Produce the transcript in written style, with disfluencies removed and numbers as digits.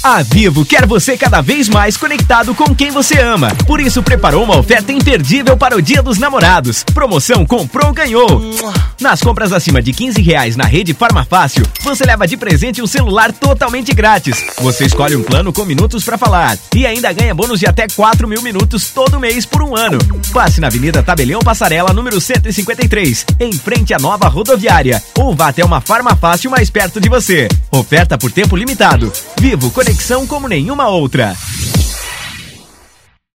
A Vivo quer você cada vez mais conectado com quem você ama. Por isso preparou uma oferta imperdível para o Dia dos Namorados. Promoção Comprou, Ganhou. Nas compras acima de R$15 na rede Farmafácil, você leva de presente um celular totalmente grátis. Você escolhe um plano com minutos para falar e ainda ganha bônus de até 4.000 minutos todo mês por um ano. Passe na Avenida Tabelião Passarela, número 153, em frente à nova rodoviária. Ou vá até uma Farmafácil mais perto de você. Oferta por tempo limitado. Vivo, conexão como nenhuma outra.